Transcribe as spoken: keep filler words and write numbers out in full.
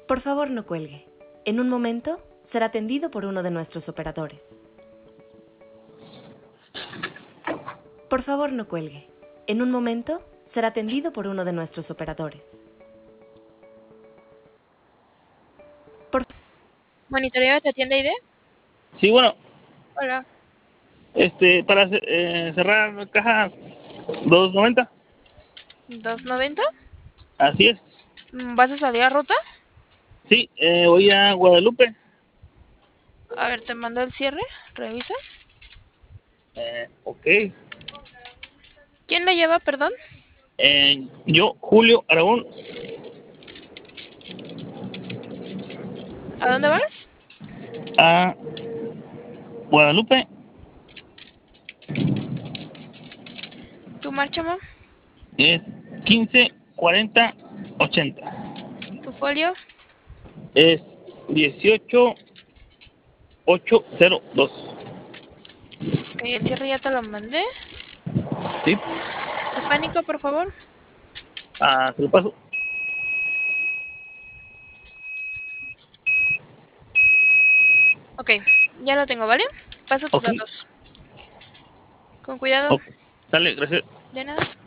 Por favor, no cuelgue. En un momento será atendido por uno de nuestros operadores. Por favor, no cuelgue. En un momento será atendido por uno de nuestros operadores. Por... ¿Monitoreo te atiende I D? Sí, bueno, Hola. este, para eh, cerrar caja dos noventa. ¿dos noventa? Así es. ¿Vas a salir a ruta? Sí, eh, voy a Guadalupe. A ver, te mando el cierre. Revisa. Eh, ok. ¿Quién la lleva, perdón? Eh, yo, Julio Aragón. ¿A dónde vas? A Guadalupe. ¿Tu marcha, mamá? Es quince cuarenta ochenta. ¿Tu folio? Es dieciocho ochocientos dos. Ok, el cierre ya te lo mandé. Sí. ¿Tu pánico, por favor? Ah, se lo paso. Ok, ya lo tengo, ¿vale? Paso tus Ok. datos. Con cuidado. Ok. Sale, gracias. De nada.